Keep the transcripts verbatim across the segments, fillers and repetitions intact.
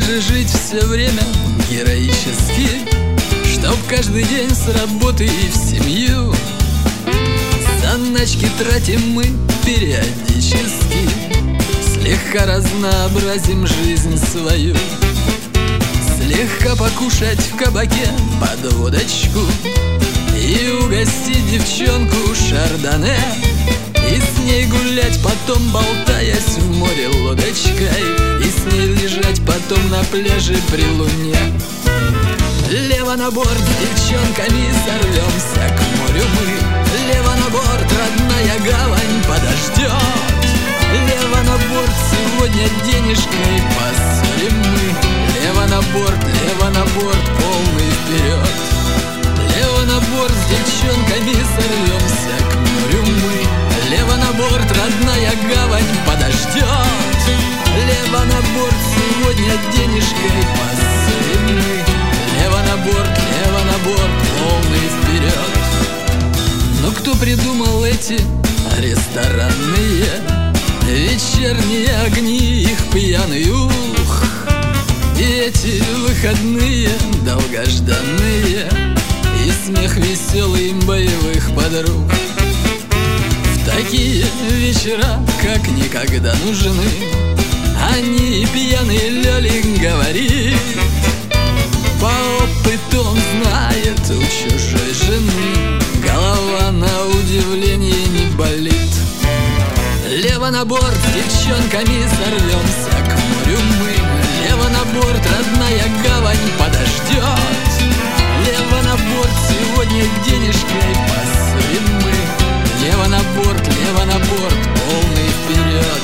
же жить все время героически, чтоб каждый день с работы и в семью. Заначки тратим мы периодически, слегка разнообразим жизнь свою. Слегка покушать в кабаке под водочку и угостить девчонку шардоне, и с ней гулять потом, болтаясь в море лодочкой, и с ней лежать потом на пляже при луне. Лево на борт с девчонками сорвемся к морю мы. Лево на борт, родная гавань подождет. Лево на борт, сегодня денежкой посолим мы. Лево на борт, лево на борт, полный вперед. Лево на борт с девчонками сорвемся к морю мы. Лево на борт, родная гавань подождет. Лево на борт, сегодня денежкой посолим мы. Лево на борт, лево на борт, полный вперед. Но кто придумал эти ресторанные вечерние огни, их пьяный ух, и эти выходные долгожданные, и смех веселый боевых подруг? В такие вечера как никогда нужны они, пьяный Лёлик говорит. По опыту он знает, у чужой жены голова на удивление не болит. Лево на борт с девчонками сорвемся к морю мы. Лево на борт, родная гавань подождет. Лево на борт, сегодня денежкой посолим мы. Лево на борт, лево на борт, полный вперед.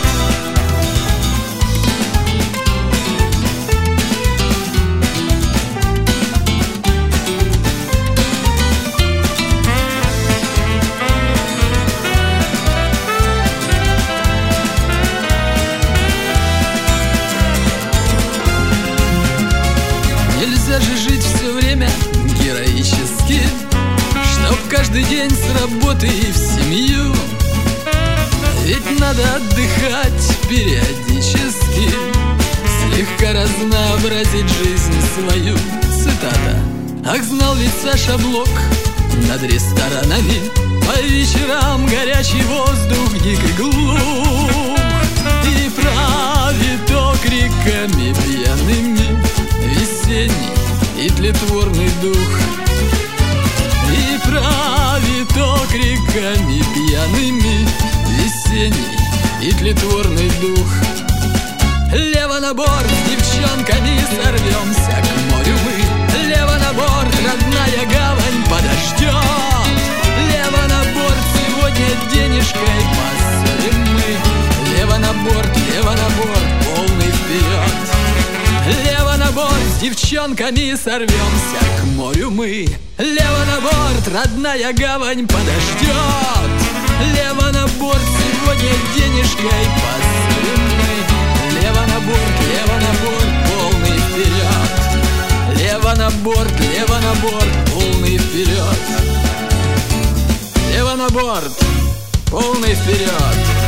Нельзя же жить все время героически, чтоб каждый день с работы и в семью. Ведь надо отдыхать периодически, слегка разнообразить жизнь свою. Цитата. Ах, знал ведь Саша Блок над ресторанами по вечерам горячий воздух дик и глух, и правит окриками пьяными весенний и тлетворный дух. И правит окриками пьяными весенний и тлетворный дух. Лево на борт с девчонками сорвемся к морю мы. Лево на борт, родная гавань подождет. Лево на борт, сегодня денежкой посолим мы. Лево на борт, лево на борт, полный вперед. Лево на борт с девчонками сорвемся к морю мы. Лево на борт, родная гавань подождет. Лево на борт, сегодня денежкой посолим мы. Лево на борт, лево на борт, полный вперед. Лево на борт, лево на борт, полный вперед. Лево на борт, полный вперед.